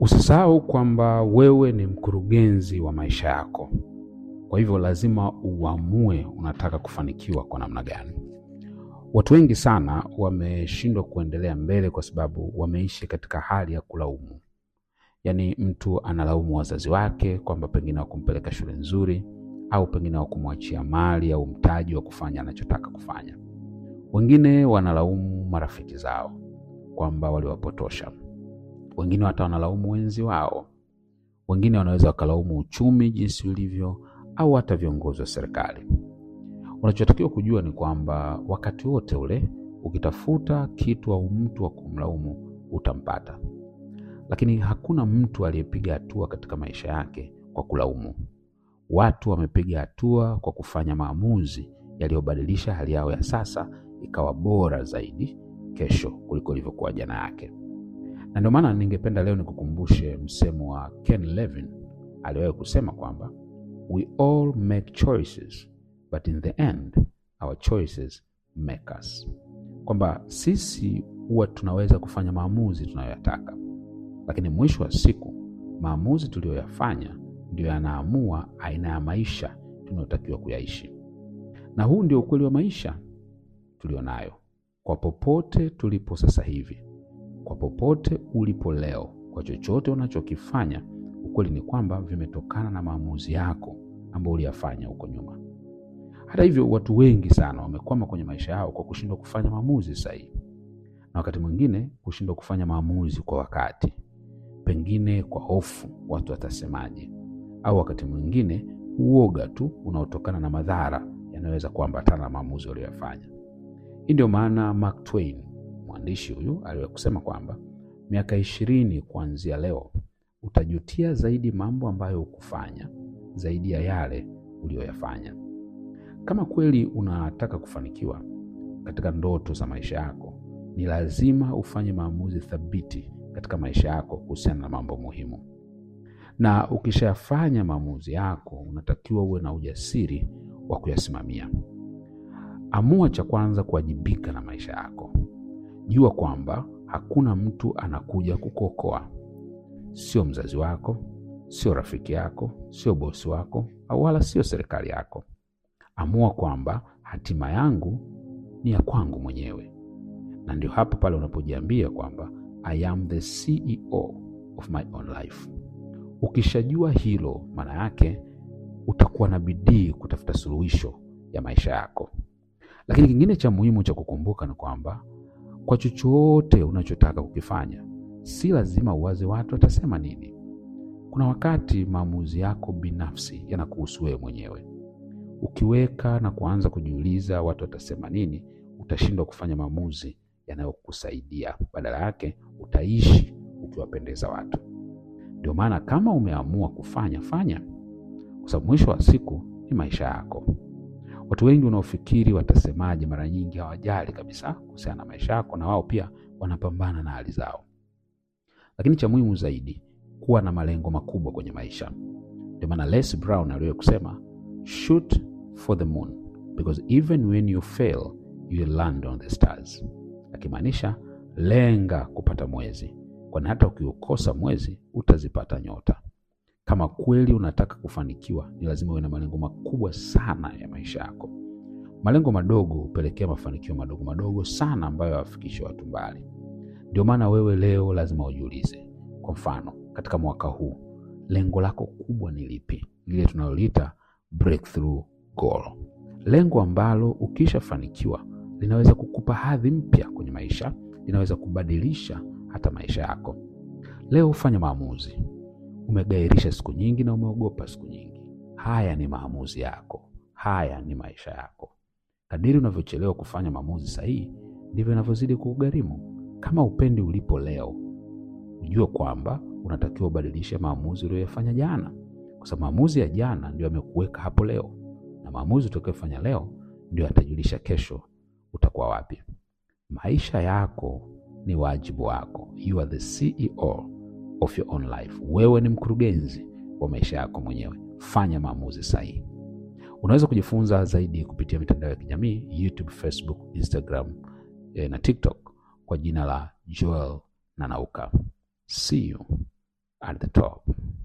Usisahau kwamba wewe ni mkurugenzi wa maisha yako. Kwa hivyo lazima uamue unataka kufanikiwa kwa namna gani. Watu wengi sana wameshindwa kuendelea mbele kwa sababu wameishi katika hali ya kulaumu. Yaani mtu analaumu wazazi wake kwamba pengine hawakumpeleka shule nzuri, au pengine hawakumwachia mali au mtaji wa kufanya anachotaka kufanya. Wengine wanalaumu marafiki zao kwamba waliwapotosha. Wengine hata wanalaumu wenzi wao. Wengine wanaweza wakalaumu uchumi jinsi ulivyo, au hata viongozi wa serikali. Unachotakiwa kujua ni kwamba wakati wote ule ukitafuta kitu au mtu wa kumlaumu utampata. Lakini hakuna mtu aliyepiga hatua katika maisha yake kwa kulaumu. Watu wamepiga hatua kwa kufanya maamuzi yaliyobadilisha hali yao ya sasa ikawa bora zaidi kesho kuliko ilivyokuwa jana yake. Na ndio maana ningependa leo nikukumbushe msemo wa Ken Levin aliwahi kusema kwamba we all make choices, but in the end our choices make us. Kwamba sisi huwa tunaweza kufanya maamuzi tunayoyataka, lakini mwisho wa siku maamuzi tuliyoyafanya ndio yanaamua aina ya maisha tunayotakiwa kuyaishi. Na huu ndio ukweli wa maisha tulionayo. Kwa popote tulipo sasa hivi, kwa popote ulipo leo, kwa chochote unachokifanya, ukweli ni kwamba vimetokana na maamuzi yako ambayo uliyafanya huko nyuma. Hata hivyo, watu wengi sana wamekwama kwenye maisha yao kwa kushindwa kufanya maamuzi sahihi. Na wakati mwingine kushindwa kufanya maamuzi kwa wakati, pengine kwa hofu watu watasemaje, au wakati mwingine uoga tu unaotokana na madhara yanaweza kuambatana na maamuzi uliyofanya. Hii ndio maana Mark Twain, mwandishi huyu, aliwahi kusema kwamba miaka 20 kuanzia leo utajutia zaidi mambo ambayo hukufanya zaidi ya yale uliyoyafanya. Kama kweli unataka kufanikiwa katika ndoto za maisha yako, ni lazima ufanye maamuzi thabiti katika maisha yako kuhusiana na mambo muhimu. Na ukishafanya maamuzi yako, unatakiwa uwe na ujasiri wa kuyasimamia. Amua cha kwanza kuwajibika na maisha yako. Jua kwamba hakuna mtu anakuja kukuokoa. Sio mzazi wako, sio rafiki yako, sio bosi wako, au wala sio serikali yako. Amua kwamba hatima yangu ni ya kwangu mwenyewe. Na ndio hapo pale unapojiambia kwamba I am the CEO of my own life. Ukishajua hilo, maana yake utakuwa na bidii kutafuta suluhisho ya maisha yako. Lakini kingine cha muhimu cha kukumbuka ni kwamba kwa chochote unachotaka kukifanya, si lazima uwaze watu watasema nini. Kuna wakati maamuzi yako binafsi yanakuhusu wewe mwenyewe. Ukiweka na kuanza kujiuliza watu watasema nini, utashindwa kufanya maamuzi yanayokusaidia. Badala yake utaishi ukiwapendeza watu. Ndio maana kama umeamua kufanya, fanya. Kwa sababu mwisho wa siku ni maisha yako. Watu wengi wanaofikiri watasemaje mara nyingi hawajali kabisa kuhusiana na maisha yako, na wao pia wanapambana na hali zao. Lakini cha muhimu zaidi, kuwa na malengo makubwa kwenye maisha. Ndio maana Les Brown aliwahi kusema shoot for the moon, because even when you fail you will land on the stars. Akimaanisha lenga kupata mwezi, kwani hata ukiukosa mwezi utazipata nyota. Kama kweli unataka kufanikiwa, ni lazima uwe na malengo makubwa sana ya maisha yako. Malengo madogo hupelekea mafanikio madogo madogo sana ambayo hayafikishi watu mbali. Ndio maana wewe leo lazima ujiulize, kwa mfano, katika mwaka huu lengo lako kubwa ni lipi? Lile tunaloita breakthrough goal. Lengo ambalo ukishafanikiwa linaweza kukupa hadhi mpya kwenye maisha, linaweza kubadilisha hata maisha yako. Leo ufanye maamuzi. Umegairisha siku nyingi na umeogopa siku nyingi. Haya ni maamuzi yako. Haya ni maisha yako. Kadiri unavyochelewa kufanya maamuzi sahihi, ndivyo inavyozidi kukugharimu. Kama upendi ulipo leo, ujue kwamba unatakiwa ubadilishe maamuzi uliyofanya jana. Kwa sababu maamuzi ya jana ndio yamekuweka hapo leo, na maamuzi utakayofanya leo ndio yatajulisha kesho utakuwa wapi. Maisha yako ni wajibu wako. You are the CEO of your own life. Wewe ni mkurugenzi wa maisha yako mwenyewe. Fanya maamuzi sahihi. Unaweza kujifunza zaidi kupitia mitandao ya kijamii, YouTube, Facebook, Instagram na TikTok kwa jina la Joel Nanauka. See you at the top.